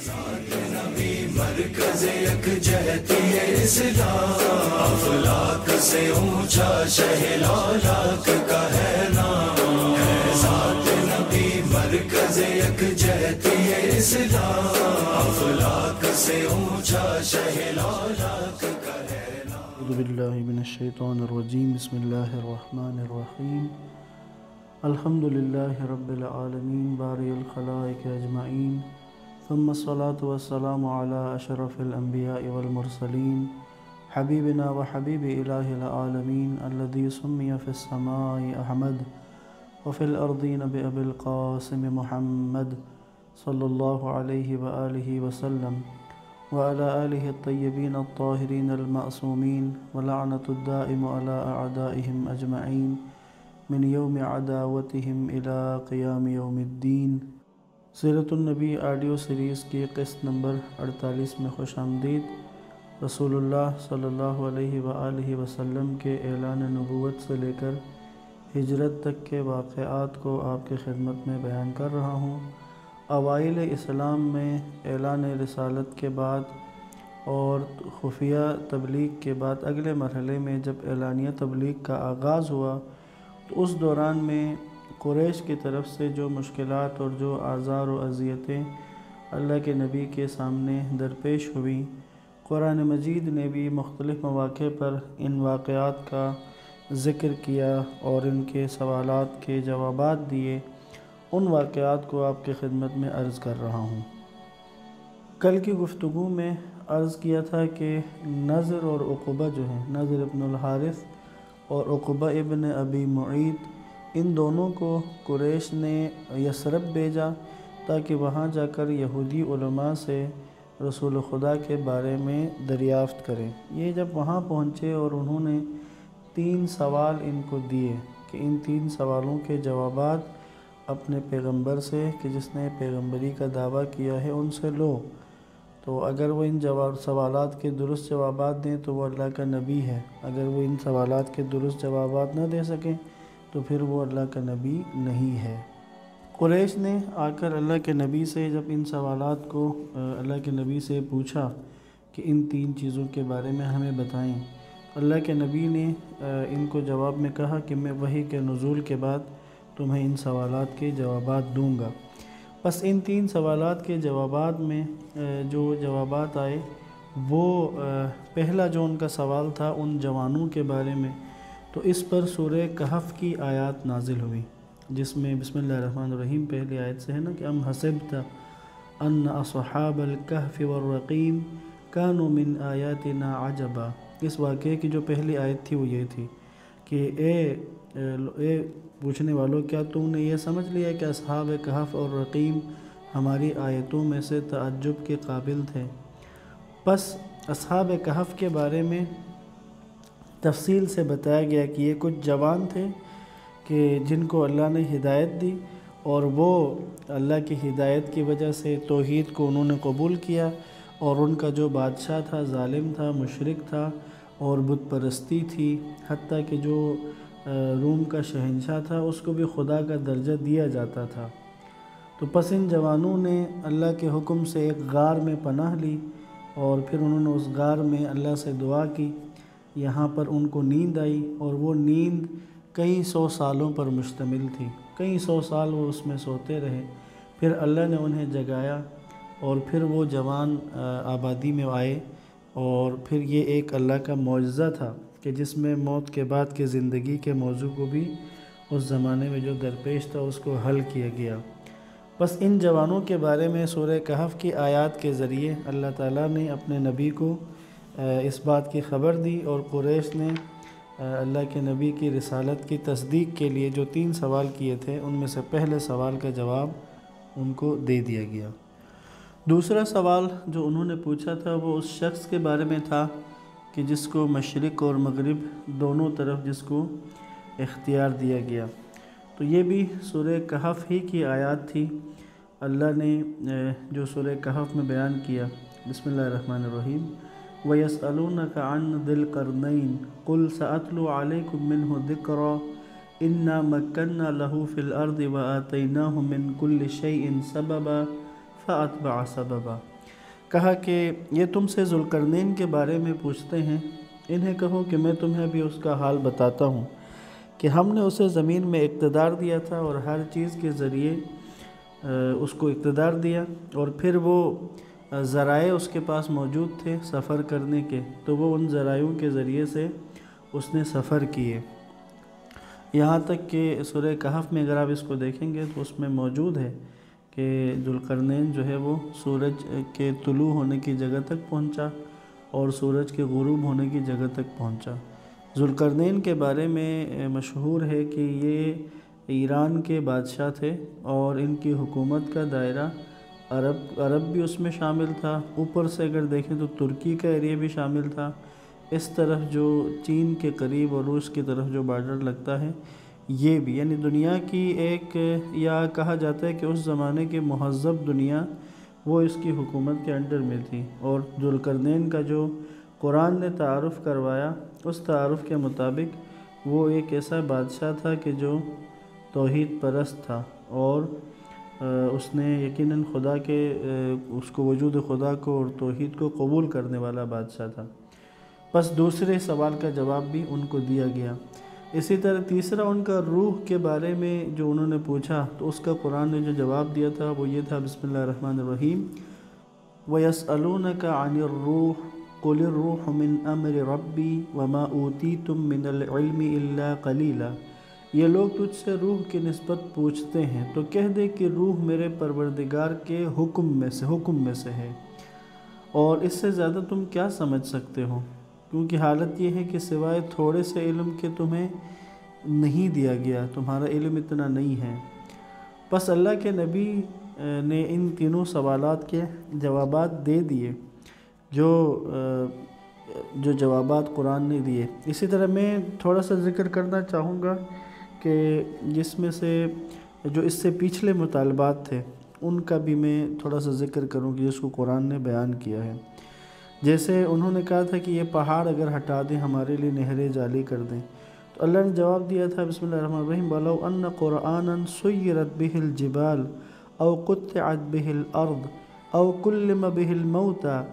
ذات نبی مرکز یکجہتی اسلام، افلاک سے اونچا شہلالاک کا ہے نام، ذات نبی مرکز یکجہتی اسلام، افلاک سے اونچا شہلالاک کا ہے نام۔ اعوذ باللہ من الشیطان الرجیم، بسم اللہ الرحمن الرحیم، الحمدللہ رب العالمین باری الخلائق اجمعین، ثم الصلاة والسلام علی اشرف الانبیاء والمرسلین، حبیبنا و حبیب الہ العالمین الذی سمی فی السماء احمد وفی الارضین بأبی القاسم محمد صلی اللہ علیہ وآلہ وسلم وعلى آلہ الطیبین الطاہرین المعصومین ولعنۃ الدائم علی اعدائہم اجمعین من یوم عداوتہم الی قیام یوم الدین۔ سیرت النبی آڈیو سیریز کی قسط نمبر 48 میں خوش آمدید۔ رسول اللہ صلی اللہ علیہ وآلہ وسلم کے اعلان نبوت سے لے کر ہجرت تک کے واقعات کو آپ کی خدمت میں بیان کر رہا ہوں۔ اوائل اسلام میں اعلان رسالت کے بعد اور خفیہ تبلیغ کے بعد اگلے مرحلے میں جب اعلانیہ تبلیغ کا آغاز ہوا تو اس دوران میں قریش کی طرف سے جو مشکلات اور جو آزار و اذیتیں اللہ کے نبی کے سامنے درپیش ہوئیں، قرآن مجید نے بھی مختلف مواقع پر ان واقعات کا ذکر کیا اور ان کے سوالات کے جوابات دیے۔ ان واقعات کو آپ کی خدمت میں عرض کر رہا ہوں۔ کل کی گفتگو میں عرض کیا تھا کہ نضر اور عقبہ جو ہیں، نضر ابن الحارث اور عقبہ ابن ابی معیط، ان دونوں کو قریش نے یثرب بھیجا تاکہ وہاں جا کر یہودی علماء سے رسول خدا کے بارے میں دریافت کریں۔ یہ جب وہاں پہنچے اور انہوں نے 3 سوال ان کو دیے کہ ان 3 سوالوں کے جوابات اپنے پیغمبر سے، کہ جس نے پیغمبری کا دعویٰ کیا ہے، ان سے لو، تو اگر وہ ان سوالات کے درست جوابات دیں تو وہ اللہ کا نبی ہے، اگر وہ ان سوالات کے درست جوابات نہ دے سکیں تو پھر وہ اللہ کا نبی نہیں ہے۔ قریش نے آ کر اللہ کے نبی سے جب ان سوالات کو اللہ کے نبی سے پوچھا کہ ان 3 چیزوں کے بارے میں ہمیں بتائیں، اللہ کے نبی نے ان کو جواب میں کہا کہ میں وحی کے نزول کے بعد تمہیں ان سوالات کے جوابات دوں گا۔ بس ان 3 سوالات کے جوابات میں جو جوابات آئے وہ پہلا جو ان کا سوال تھا ان جوانوں کے بارے میں، تو اس پر سورہ کہف کی آیات نازل ہوئی، جس میں بسم اللہ الرحمن الرحیم پہلی آیت سے ہے نا کہ ام حسبت ان اصحاب الکہف والرقیم کانوا من آیاتنا عجبا۔ اس واقعے کی جو پہلی آیت تھی وہ یہ تھی کہ اے پوچھنے والوں، کیا تم نے یہ سمجھ لیا کہ اصحاب کہف اور رقیم ہماری آیتوں میں سے تعجب کے قابل تھے؟ بس اصحاب کہف کے بارے میں تفصیل سے بتایا گیا کہ یہ کچھ جوان تھے کہ جن کو اللہ نے ہدایت دی، اور وہ اللہ کی ہدایت کی وجہ سے توحید کو انہوں نے قبول کیا، اور ان کا جو بادشاہ تھا ظالم تھا، مشرک تھا اور بت پرستی تھی، حتیٰ کہ جو روم کا شہنشاہ تھا اس کو بھی خدا کا درجہ دیا جاتا تھا۔ تو پس ان جوانوں نے اللہ کے حکم سے ایک غار میں پناہ لی، اور پھر انہوں نے اس غار میں اللہ سے دعا کی۔ یہاں پر ان کو نیند آئی، اور وہ نیند کئی 100 سالوں پر مشتمل تھی، کئی 100 سال وہ اس میں سوتے رہے۔ پھر اللہ نے انہیں جگایا، اور پھر وہ جوان آبادی میں آئے، اور پھر یہ ایک اللہ کا معجزہ تھا کہ جس میں موت کے بعد کی زندگی کے موضوع کو بھی اس زمانے میں جو درپیش تھا اس کو حل کیا گیا۔ بس ان جوانوں کے بارے میں سورہ کہف کی آیات کے ذریعے اللہ تعالیٰ نے اپنے نبی کو اس بات کی خبر دی، اور قریش نے اللہ کے نبی کی رسالت کی تصدیق کے لیے جو 3 سوال کیے تھے ان میں سے پہلے سوال کا جواب ان کو دے دیا گیا۔ دوسرا سوال جو انہوں نے پوچھا تھا وہ اس شخص کے بارے میں تھا کہ جس کو مشرق اور مغرب دونوں طرف جس کو اختیار دیا گیا، تو یہ بھی سورہ کہف ہی کی آیات تھی۔ اللہ نے جو سورہ کہف میں بیان کیا، بسم اللہ الرحمن الرحیم، وَيَسْأَلُونَكَ عَنْ ذِي الْقَرْنَيْنِ قُلْ سَأَتْلُو عَلَيْكُمْ مِنْهُ ذِكْرًا إِنَّا مَكَّنَّا لَهُ فِي الْأَرْضِ وَآتَيْنَاهُ مِنْ كُلِّ شَيْءٍ سَبَبًا فَأَتْبَعَ سَبَبًا۔ کہا کہ یہ تم سے ذوالقرنین کے بارے میں پوچھتے ہیں، انہیں کہو کہ میں تمہیں بھی اس کا حال بتاتا ہوں کہ ہم نے اسے زمین میں اقتدار دیا تھا اور ہر چیز کے ذریعے اس کو اقتدار دیا، اور پھر وہ ذرائع اس کے پاس موجود تھے سفر کرنے کے، تو وہ ان ذرائعوں کے ذریعے سے اس نے سفر کیے، یہاں تک کہ سورہ کہف میں اگر آپ اس کو دیکھیں گے تو اس میں موجود ہے کہ ذوالقرنین جو ہے وہ سورج کے طلوع ہونے کی جگہ تک پہنچا اور سورج کے غروب ہونے کی جگہ تک پہنچا۔ ذوالقرنین کے بارے میں مشہور ہے کہ یہ ایران کے بادشاہ تھے اور ان کی حکومت کا دائرہ عرب بھی اس میں شامل تھا، اوپر سے اگر دیکھیں تو ترکی کا ایریا بھی شامل تھا، اس طرف جو چین کے قریب اور روس کی طرف جو بارڈر لگتا ہے یہ بھی، یعنی دنیا کی ایک، یا کہا جاتا ہے کہ اس زمانے کی مہذب دنیا وہ اس کی حکومت کے انڈر میں تھی۔ اور ذوالقرنین کا جو قرآن نے تعارف کروایا، اس تعارف کے مطابق وہ ایک ایسا بادشاہ تھا کہ جو توحید پرست تھا، اور اس نے یقیناً خدا کے اس کو وجود خدا کو اور توحید کو قبول کرنے والا بادشاہ تھا۔ بس دوسرے سوال کا جواب بھی ان کو دیا گیا۔ اسی طرح تیسرا ان کا روح کے بارے میں جو انہوں نے پوچھا تو اس کا قرآن نے جو جواب دیا تھا وہ یہ تھا، بسم اللہ الرحمن الرحیم، وَيَسْأَلُونَكَ عَنِ الرُّوحِ قُلِ الرُّوحُ مِنْ أَمْرِ رَبِّي وَمَا أُوتِيتُم مِّنَ الْعِلْمِ إِلَّا قَلِيلًا۔ یہ لوگ تجھ سے روح کی نسبت پوچھتے ہیں تو کہہ دے کہ روح میرے پروردگار کے حکم میں سے ہے، اور اس سے زیادہ تم کیا سمجھ سکتے ہو، کیونکہ حالت یہ ہے کہ سوائے تھوڑے سے علم کے تمہیں نہیں دیا گیا، تمہارا علم اتنا نہیں ہے۔ بس اللہ کے نبی نے ان تینوں سوالات کے جوابات دے دیے جو جوابات قرآن نے دیے۔ اسی طرح میں تھوڑا سا ذکر کرنا چاہوں گا کہ جس میں سے جو اس سے پچھلے مطالبات تھے ان کا بھی میں تھوڑا سا ذکر کروں کہ جس کو قرآن نے بیان کیا ہے۔ جیسے انہوں نے کہا تھا کہ یہ پہاڑ اگر ہٹا دیں ہمارے لیے نہریں جاری کر دیں، تو اللہ نے جواب دیا تھا، بسم اللہ الرحمن الرحیم، وَلَوْ أَنَّ قُرْآنًا سُيِّرَتْ بِهِ الْجِبَالُ أَوْ قُطِّعَتْ بِهِ الْأَرْضُ أَوْ كُلِّمَ بِهِ الْمَوْتَى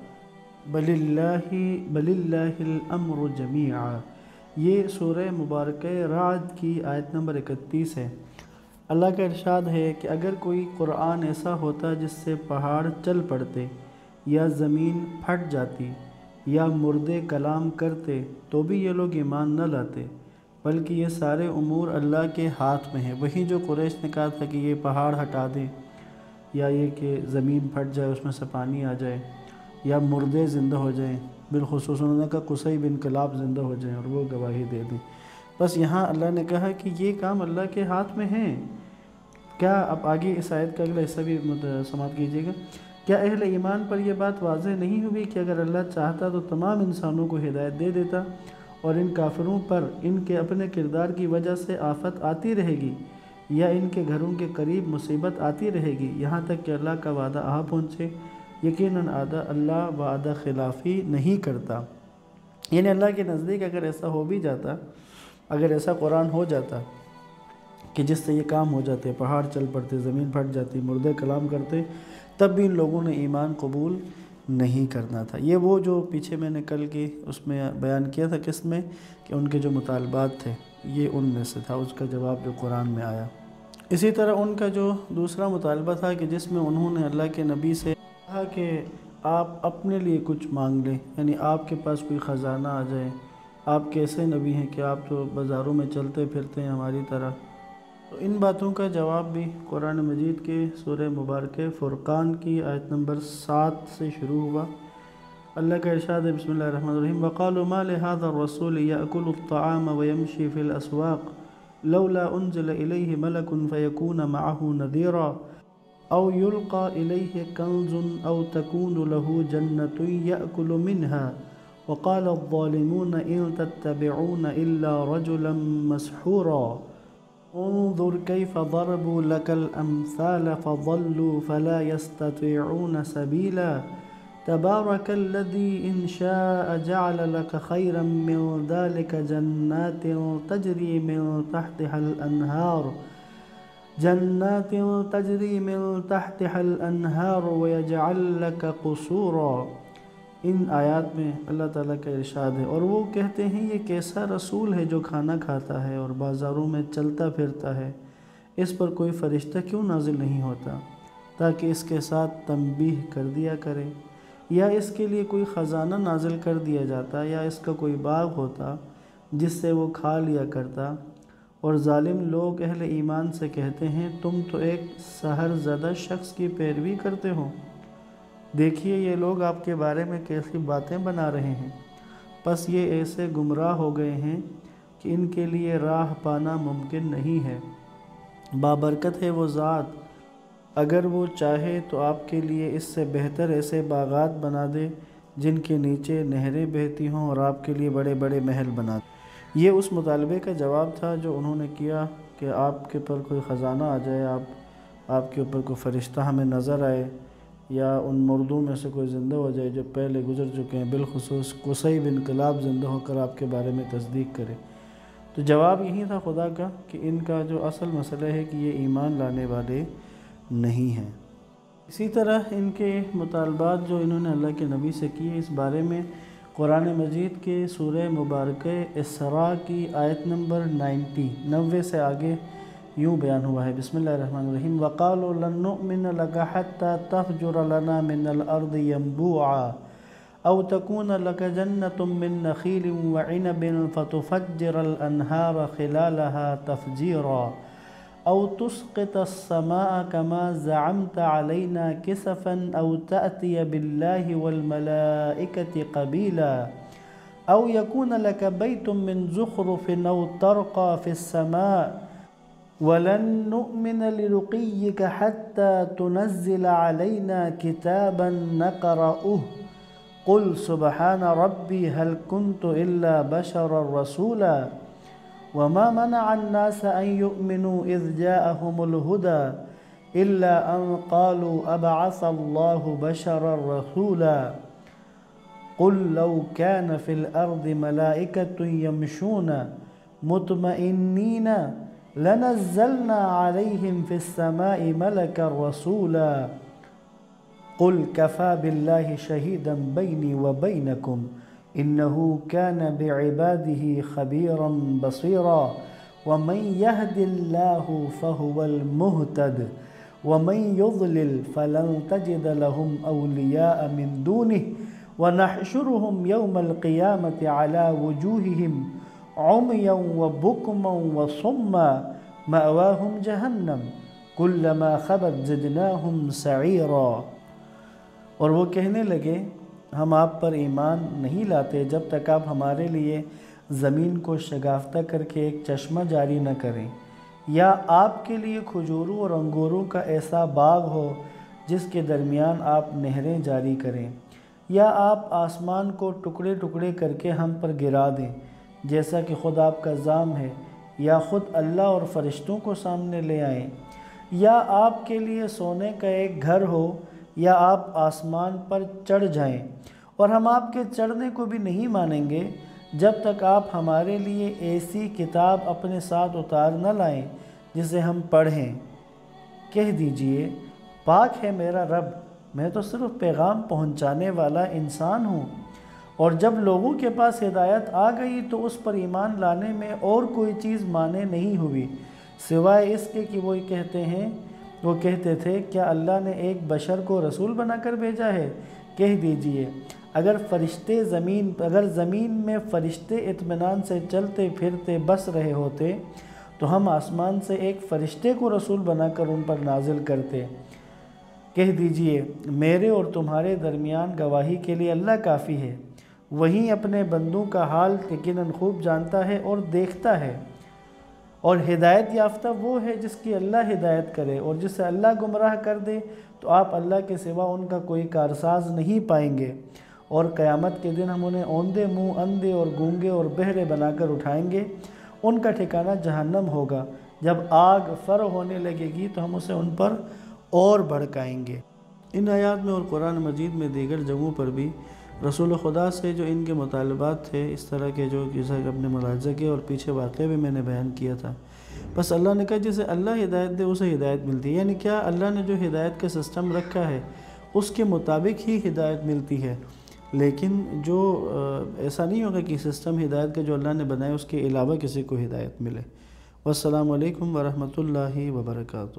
بَلِ اللَّهِ الْأَمْرُ جَمِيعًا۔ یہ سورہ مبارکہ رعد کی آیت نمبر 31 ہے۔ اللہ کا ارشاد ہے کہ اگر کوئی قرآن ایسا ہوتا جس سے پہاڑ چل پڑتے، یا زمین پھٹ جاتی، یا مردے کلام کرتے، تو بھی یہ لوگ ایمان نہ لاتے، بلکہ یہ سارے امور اللہ کے ہاتھ میں ہیں۔ وہی جو قریش نے کہا تھا کہ یہ پہاڑ ہٹا دیں، یا یہ کہ زمین پھٹ جائے اس میں سے پانی آ جائے، یا مردے زندہ ہو جائیں، بالخصوص انہوں نے کہا قصی بن کلاب زندہ ہو جائیں اور وہ گواہی دے دیں۔ بس یہاں اللہ نے کہا کہ یہ کام اللہ کے ہاتھ میں ہیں۔ کیا اب آگے اس آیت کا اگلا حصہ بھی سماعت کیجیے گا، کیا اہل ایمان پر یہ بات واضح نہیں ہوئی کہ اگر اللہ چاہتا تو تمام انسانوں کو ہدایت دے دیتا، اور ان کافروں پر ان کے اپنے کردار کی وجہ سے آفت آتی رہے گی، یا ان کے گھروں کے قریب مصیبت آتی رہے گی، یہاں تک کہ اللہ کا وعدہ آ پہنچے۔ یقیناً اللہ وعدہ خلافی نہیں کرتا، یعنی اللہ کے نزدیک اگر ایسا ہو بھی جاتا، اگر ایسا قرآن ہو جاتا کہ جس سے یہ کام ہو جاتے، پہاڑ چل پڑتے، زمین پھٹ جاتی، مردے کلام کرتے، تب بھی ان لوگوں نے ایمان قبول نہیں کرنا تھا۔ یہ وہ جو پیچھے میں نے کل کی اس میں بیان کیا تھا قسط میں کہ ان کے جو مطالبات تھے یہ ان میں سے تھا، اس کا جواب جو قرآن میں آیا۔ اسی طرح ان کا جو دوسرا مطالبہ تھا کہ جس میں انہوں نے اللہ کے نبی سے کہا کہ آپ اپنے لیے کچھ مانگ لیں، یعنی آپ کے پاس کوئی خزانہ آ جائے، آپ کیسے نبی ہیں کہ آپ تو بازاروں میں چلتے پھرتے ہیں ہماری طرح۔ تو ان باتوں کا جواب بھی قرآن مجید کے سورہ مبارکہ فرقان کی آیت نمبر 7 سے شروع ہوا۔ اللہ کا ارشاد ہے، بسم اللہ الرحمن الرحیم، وَقَالُوا مَا لِهَذَا الرَّسُولِ يَأْكُلُ الطَّعَامَ وَيَمْشِي فِي الْأَسْوَاقِ لَوْلَا أُنزِلَ إِلَيْهِ مَلَكٌ فَيَكُونَ مَعَهُ نَذِيرًا أَوْ يُلْقَى إِلَيْهِ كَنْزٌ أَوْ تَكُونُ لَهُ جَنَّةٌ يَأْكُلُ مِنْهَا وَقَالَ الظَّالِمُونَ إِن تَتَّبِعُونَ إِلَّا رَجُلًا مَسْحُورًا انظر كيف ضربوا لك الأمثال فضلوا فلا يستطيعون سبيلا تبارك الذي إن شاء جعل لك خيرا من ذلك جنات تجري من تحتها الأنهار جنات تجری من تحتها الانہار ویجعل لک قصورا۔ ان آیات میں اللہ تعالیٰ کا ارشاد ہے، اور وہ کہتے ہیں یہ کیسا رسول ہے جو کھانا کھاتا ہے اور بازاروں میں چلتا پھرتا ہے، اس پر کوئی فرشتہ کیوں نازل نہیں ہوتا تاکہ اس کے ساتھ تنبیہ کر دیا کرے، یا اس کے لیے کوئی خزانہ نازل کر دیا جاتا، یا اس کا کوئی باغ ہوتا جس سے وہ کھا لیا کرتا۔ اور ظالم لوگ اہل ایمان سے کہتے ہیں تم تو ایک سحر زدہ شخص کی پیروی کرتے ہو، دیکھیے یہ لوگ آپ کے بارے میں کیسی باتیں بنا رہے ہیں، پس یہ ایسے گمراہ ہو گئے ہیں کہ ان کے لیے راہ پانا ممکن نہیں ہے۔ بابرکت ہے وہ ذات، اگر وہ چاہے تو آپ کے لیے اس سے بہتر ایسے باغات بنا دے جن کے نیچے نہریں بہتی ہوں، اور آپ کے لیے بڑے بڑے محل بنا دے۔ یہ اس مطالبے کا جواب تھا جو انہوں نے کیا کہ آپ کے پر کوئی خزانہ آ جائے، آپ کے اوپر کوئی فرشتہ ہمیں نظر آئے، یا ان مردوں میں سے کوئی زندہ ہو جائے جو پہلے گزر چکے ہیں، بالخصوص قصی بن کلاب زندہ ہو کر آپ کے بارے میں تصدیق کرے۔ تو جواب یہی تھا خدا کا کہ ان کا جو اصل مسئلہ ہے کہ یہ ایمان لانے والے نہیں ہیں۔ اسی طرح ان کے مطالبات جو انہوں نے اللہ کے نبی سے کیے، اس بارے میں قرآن مجید کے سورہ مبارکہ اسراء کی آیت نمبر 90 سے آگے یوں بیان ہوا ہے۔ بسم اللہ الرحمن الرحیم۔ وَقَالُوا لَن نُؤْمِنَ لَكَ حَتَّى تَفْجُرَ لَنَا مِنَ الْأَرْضِ يَنبُوعًا أَوْ تَكُونَ لَكَ جَنَّةٌ مِّن نَخِيلٍ وَعِنَبٍ فَتُفَجِّرَ الْأَنْهَارَ خِلَالَهَا تَفْجِيرًا أَوْ تُسْقِطَ السَّمَاءَ كَمَا زَعَمْتَ عَلَيْنَا كِسَفًا أَوْ تَأْتِيَ بِاللَّهِ وَالْمَلَائِكَةِ قَبِيلًا أَوْ يَكُونَ لَكَ بَيْتٌ مِّن زُخْرُفٍ أَوْ تَرْقَىٰ فِي السَّمَاءِ وَلَن نُّؤْمِنَ لِرُقِيِّكَ حَتَّىٰ تُنَزِّلَ عَلَيْنَا كِتَابًا نَّقْرَؤُهُ قُلْ سُبْحَانَ رَبِّي هَلْ كُنتُ إِلَّا بَشَرًا رَّسُولًا وَمَا مَنَعَ النَّاسَ أَن يُؤْمِنُوا إِذْ جَاءَهُمُ الْهُدَىٰ إِلَّا أَن قَالُوا أَبَعَثَ اللَّهُ بَشَرًا رَّسُولًا قُل لَّوْ كَانَ فِي الْأَرْضِ مَلَائِكَةٌ يَمْشُونَ مُطْمَئِنِّينَ لَنَزَّلْنَا عَلَيْهِمْ فِي السَّمَاءِ مَلَكًا رَّسُولًا قُلْ كَفَىٰ بِاللَّهِ شَهِيدًا بَيْنِي وَبَيْنَكُمْ إِنَّهُ كَانَ بِعِبَادِهِ خَبِيرًا بَصِيرًا وَمَن يَهْدِ اللَّهُ فَهُوَ الْمُهْتَدِ وَمَن يُضْلِلْ فَلَن تَجِدَ لَهُمْ أَوْلِيَاءَ مِن دُونِهِ وَنَحْشُرُهُمْ يَوْمَ الْقِيَامَةِ عَلَىٰ وُجُوهِهِمْ عُمْيًا وَبُكْمًا وَصُمًّا مَأْوَاهُمْ جَهَنَّمُ كُلَّمَا خَبَتْ زِدْنَاهُمْ سَعِيرًا۔ اور وہ کہنے لگے ہم آپ پر ایمان نہیں لاتے جب تک آپ ہمارے لیے زمین کو شگافتہ کر کے ایک چشمہ جاری نہ کریں، یا آپ کے لیے کھجوروں اور انگوروں کا ایسا باغ ہو جس کے درمیان آپ نہریں جاری کریں، یا آپ آسمان کو ٹکڑے ٹکڑے کر کے ہم پر گرا دیں جیسا کہ خود آپ کا زعم ہے، یا خود اللہ اور فرشتوں کو سامنے لے آئیں، یا آپ کے لیے سونے کا ایک گھر ہو، یا آپ آسمان پر چڑھ جائیں، اور ہم آپ کے چڑھنے کو بھی نہیں مانیں گے جب تک آپ ہمارے لیے ایسی کتاب اپنے ساتھ اتار نہ لائیں جسے ہم پڑھیں۔ کہہ دیجئے پاک ہے میرا رب، میں تو صرف پیغام پہنچانے والا انسان ہوں، اور جب لوگوں کے پاس ہدایت آ گئی تو اس پر ایمان لانے میں اور کوئی چیز مانے نہیں ہوئی سوائے اس کے کہ وہ کہتے تھے کیا اللہ نے ایک بشر کو رسول بنا کر بھیجا ہے؟ کہہ دیجئے اگر زمین میں فرشتے اطمینان سے چلتے پھرتے بس رہے ہوتے تو ہم آسمان سے ایک فرشتے کو رسول بنا کر ان پر نازل کرتے۔ کہہ دیجئے میرے اور تمہارے درمیان گواہی کے لیے اللہ کافی ہے، وہیں اپنے بندوں کا حال یقیناً خوب جانتا ہے اور دیکھتا ہے، اور ہدایت یافتہ وہ ہے جس کی اللہ ہدایت کرے، اور جسے اللہ گمراہ کر دے تو آپ اللہ کے سوا ان کا کوئی کارساز نہیں پائیں گے، اور قیامت کے دن ہم انہیں اوندے منہ اندھے اور گونگے اور بہرے بنا کر اٹھائیں گے، ان کا ٹھکانہ جہنم ہوگا، جب آگ فر ہونے لگے گی تو ہم اسے ان پر اور بھڑکائیں گے۔ ان آیات میں اور قرآن مجید میں دیگر جگہوں پر بھی رسول خدا سے جو ان کے مطالبات تھے اس طرح کے جو جیسا کہ اپنے ملاحظہ کیا، اور پیچھے واقعہ بھی میں نے بیان کیا تھا، بس اللہ نے کہا جسے اللہ ہدایت دے اسے ہدایت ملتی ہے، یعنی کیا اللہ نے جو ہدایت کا سسٹم رکھا ہے اس کے مطابق ہی ہدایت ملتی ہے، لیکن جو ایسا نہیں ہوگا کہ سسٹم ہدایت کا جو اللہ نے بنایا اس کے علاوہ کسی کو ہدایت ملے۔ والسلام علیکم ورحمۃ اللہ وبرکاتہ۔